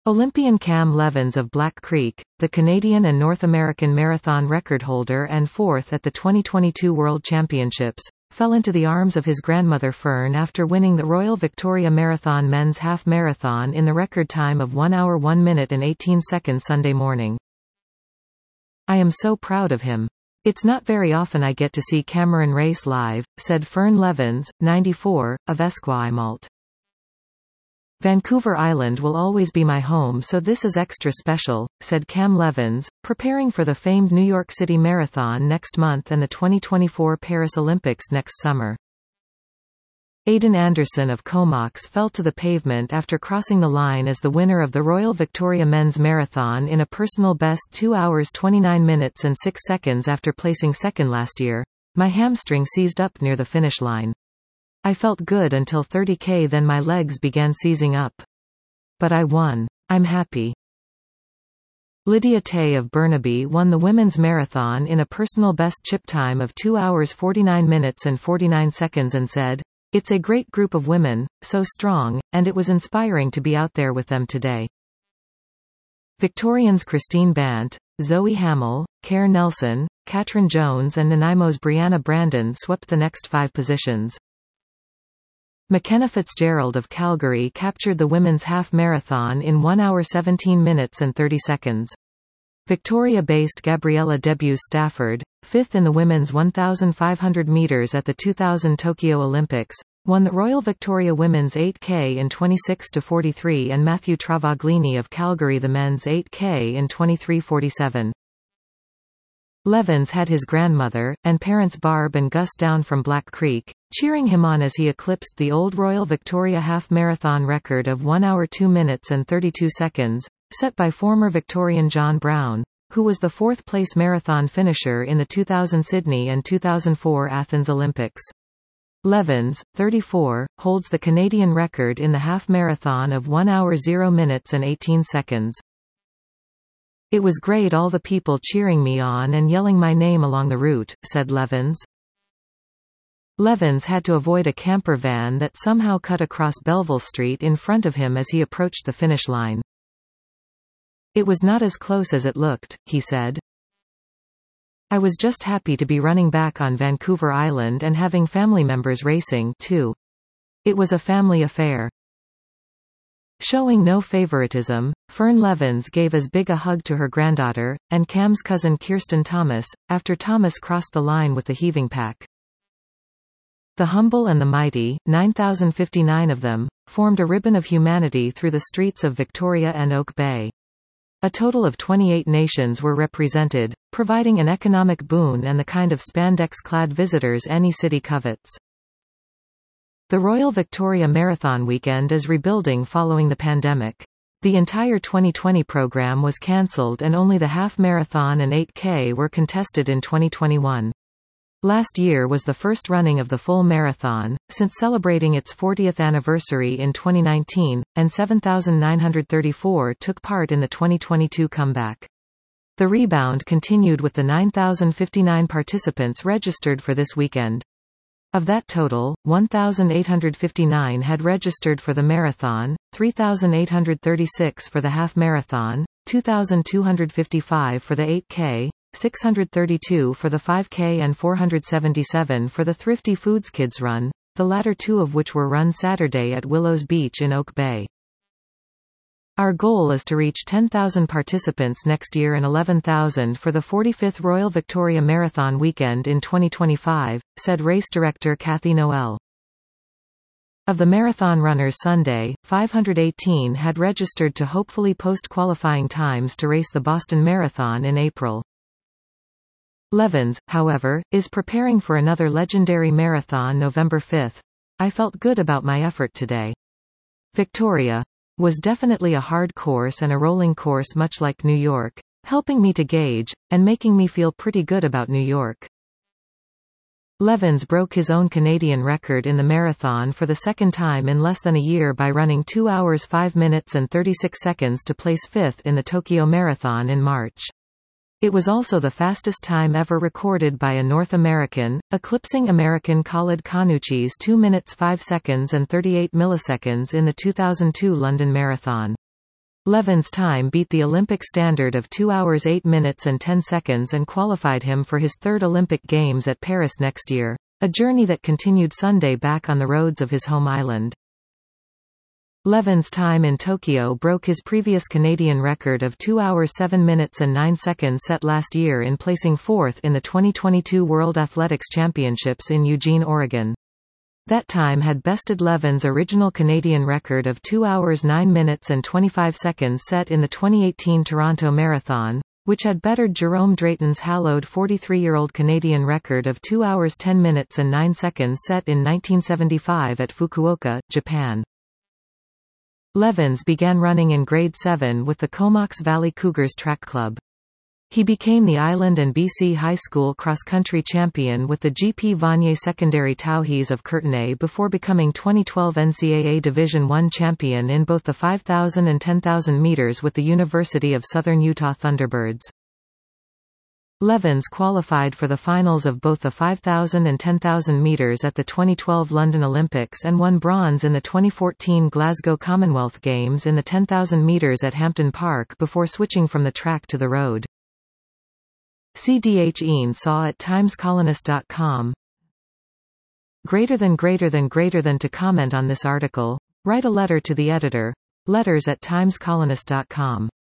Olympian Cam Levins of Black Creek, the Canadian and North American marathon record holder and fourth at the 2022 World Championships, fell into the arms of his grandmother Fern after winning the Royal Victoria Marathon men's half marathon in the record time of 1 hour 1 minute and 18 seconds Sunday morning. "I am so proud of him. It's not very often I get to see Cameron race live," said Fern Levins, 94, of Esquimalt. "Vancouver Island will always be my home, so this is extra special," said Cam Levins, preparing for the famed New York City Marathon next month and the 2024 Paris Olympics next summer. Aidan Anderson of Comox fell to the pavement after crossing the line as the winner of the Royal Victoria Men's Marathon in a personal best 2 hours 29 minutes and 6 seconds after placing second last year. "My hamstring seized up near the finish line. I felt good until 30K, then my legs began seizing up. But I won. I'm happy." Lydia Tay of Burnaby won the women's marathon in a personal best chip time of 2 hours 49 minutes and 49 seconds and said, "It's a great group of women, so strong, and it was inspiring to be out there with them today." Victorians Christine Bant, Zoe Hamill, Kerr Nelson, Katrin Jones and Nanaimo's Brianna Brandon swept the next 5 positions. McKenna Fitzgerald of Calgary captured the women's half marathon in 1 hour 17 minutes and 30 seconds. Victoria-based Gabriella Debus-Stafford, fifth in the women's 1,500 meters at the 2000 Tokyo Olympics, won the Royal Victoria Women's 8K in 26:43 and Matthew Travaglini of Calgary the men's 8K in 23:47. Levins had his grandmother, and parents Barb and Gus down from Black Creek, cheering him on as he eclipsed the old Royal Victoria half-marathon record of 1 hour 2 minutes and 32 seconds, set by former Victorian John Brown, who was the fourth-place marathon finisher in the 2000 Sydney and 2004 Athens Olympics. Levins, 34, holds the Canadian record in the half-marathon of 1 hour 0 minutes and 18 seconds. "It was great, all the people cheering me on and yelling my name along the route," said Levins. Levins had to avoid a camper van that somehow cut across Belleville Street in front of him as he approached the finish line. "It was not as close as it looked," he said. "I was just happy to be running back on Vancouver Island and having family members racing, too. It was a family affair." Showing no favoritism, Fern Levins gave as big a hug to her granddaughter, and Cam's cousin Kirsten Thomas, after Thomas crossed the line with the heaving pack. The humble and the mighty, 9,059 of them, formed a ribbon of humanity through the streets of Victoria and Oak Bay. A total of 28 nations were represented, providing an economic boon and the kind of spandex-clad visitors any city covets. The Royal Victoria Marathon weekend is rebuilding following the pandemic. The entire 2020 program was cancelled and only the half marathon and 8K were contested in 2021. Last year was the first running of the full marathon, since celebrating its 40th anniversary in 2019, and 7,934 took part in the 2022 comeback. The rebound continued with the 9,059 participants registered for this weekend. Of that total, 1,859 had registered for the marathon, 3,836 for the half marathon, 2,255 for the 8K, 632 for the 5K and 477 for the Thrifty Foods Kids Run, the latter two of which were run Saturday at Willows Beach in Oak Bay. "Our goal is to reach 10,000 participants next year and 11,000 for the 45th Royal Victoria Marathon weekend in 2025, said race director Kathy Noel. Of the marathon runners Sunday, 518 had registered to hopefully post qualifying times to race the Boston Marathon in April. Levins, however, is preparing for another legendary marathon November 5. "I felt good about my effort today. Victoria was definitely a hard course and a rolling course much like New York, helping me to gauge, and making me feel pretty good about New York." Levins broke his own Canadian record in the marathon for the second time in less than a year by running 2 hours 5 minutes and 36 seconds to place fifth in the Tokyo Marathon in March. It was also the fastest time ever recorded by a North American, eclipsing American Khalid Khannouchi's 2 minutes 5 seconds and 38 milliseconds in the 2002 London Marathon. Levin's time beat the Olympic standard of 2 hours 8 minutes and 10 seconds and qualified him for his third Olympic Games at Paris next year, a journey that continued Sunday back on the roads of his home island. Levin's time in Tokyo broke his previous Canadian record of 2 hours 7 minutes and 9 seconds set last year in placing fourth in the 2022 World Athletics Championships in Eugene, Oregon. That time had bested Levin's original Canadian record of 2 hours 9 minutes and 25 seconds set in the 2018 Toronto Marathon, which had bettered Jerome Drayton's hallowed 43-year-old Canadian record of 2 hours 10 minutes and 9 seconds set in 1975 at Fukuoka, Japan. Levins began running in grade 7 with the Comox Valley Cougars Track Club. He became the Island and BC High School cross-country champion with the GP Vanier Secondary Towhees of Courtenay before becoming 2012 NCAA Division I champion in both the 5,000 and 10,000 meters with the University of Southern Utah Thunderbirds. Levins qualified for the finals of both the 5,000 and 10,000 meters at the 2012 London Olympics and won bronze in the 2014 Glasgow Commonwealth Games in the 10,000 meters at Hampton Park before switching from the track to the road. CDHEN saw at timescolonist.com. Greater than to comment on this article, write a letter to the editor, letters@timescolonist.com.